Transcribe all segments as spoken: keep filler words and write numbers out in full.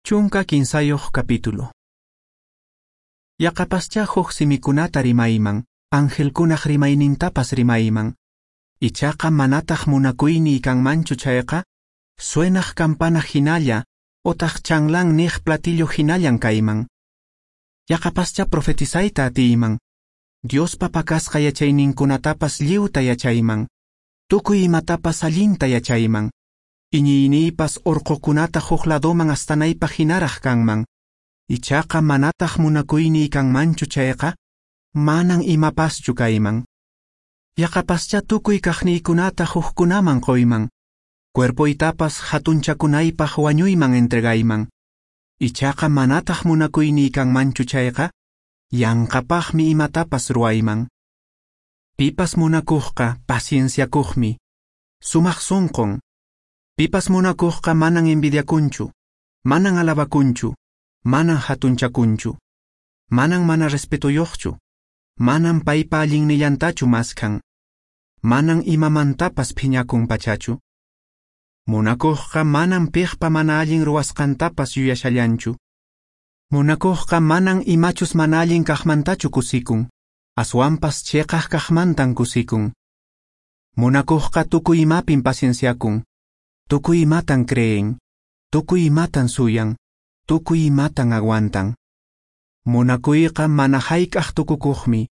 Chunka kinsayoq capítulo. Yaqapascha huk simikunata rimayman, angelkunaq rimaynintapas rimayman. Ichaqa manataq munakuyni kanmanchu chayqa, suenaq campana hinalla, otaq chanlan niq platillo hinallan kayman. Yaqapascha profetizayta atiyman. Dios papakasqa yachayninkunatapas lliwta yachayman. Tukuy imatapas allinta yachayman. Iñiynipas urqukunata huk ladoman astanaypa hinaraq kanman. Ichaqa manataq munakuyni kanmanchu chayqa, manan imapaschu kayman. Yaqapascha tukuy kaqniykunata hukkunaman qoyman. Cuerpoytapas hatunchakunaypaq wañuyman entregayman. Ichaqa manataq munakuyni kanmanchu chayqa, yanqapaqmi imatapas ruayman. Pipas munakuqqa pacienciakuqmi. Sumaq sunqun. Pipas munakuqqa manan envidiakunchu, manan alabakunchu, manan hatunchakunchu, manan mana respetuyoqchu, manan paypa allinnillantachu maskan, manan imamantapas phiñakun pachachu. Munakuqqa manan piqpa mana allin ruwasqantapas yuyashallanchu. Munakuqqa manan imachus mana allin kaqmantachu kusikun, aswanpas cheqaq kaqmantan kusikun. Munakuqqa tukuy imapin pacienciakun. Tukuy imatan creen, tukuy imatan suyan, tukuy imatan aguantan. Munakuyqa mana hayk'aq tukukuqmi.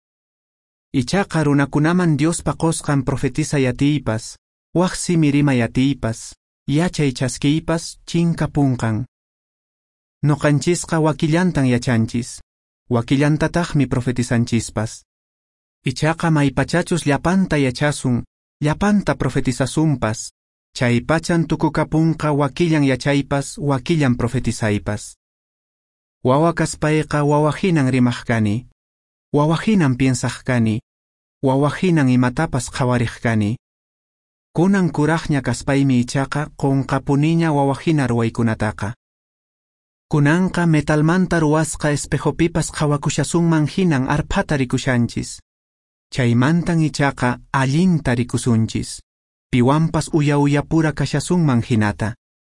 Ichaqa runakunaman Dios paqosqan profetizay atiypas, waq simi rimay atiypas, yachay chaskiypas chinka punqan. Noqanchisqa wakillantan yachanchis, wakillantataqmi profetizanchispas. Ichaqa maypachachus llapanta yachasun, llapanta profetizasunpas. Chaypachan tukukapunqa wakillan yachaypas, wakillan profetizaypas. Wawa kaspayqa wawahinan rimaq kani. Wawahinan piensaq kani. Wawahinan imatapas qhawariq kani. Kunan kuraqña kaspaymi ichaqa qunqapuniña wawahina ruwaykunataqa. Kunanqa metalmanta ruwasqa espejopipas qhawakushasunman hinan arphata rikushanchis. Chaymantan ichaqa allinta rikusunchis. Piwampas uya uya pura kashasunman hinata.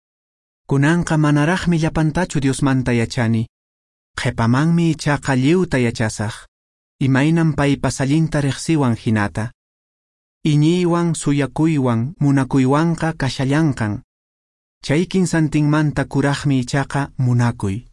Kunanqa manaraqmi llapantachu Diosmanta yachani. Qhipamanmi ichaqa lliwta yachasaq. Imaynan paypas allinta riqsiwan hinata. Iñiywan suyakuywan munakuywanqa kashallanqan. Chay kinsantinmanta kuraqmi ichaqa munakuy.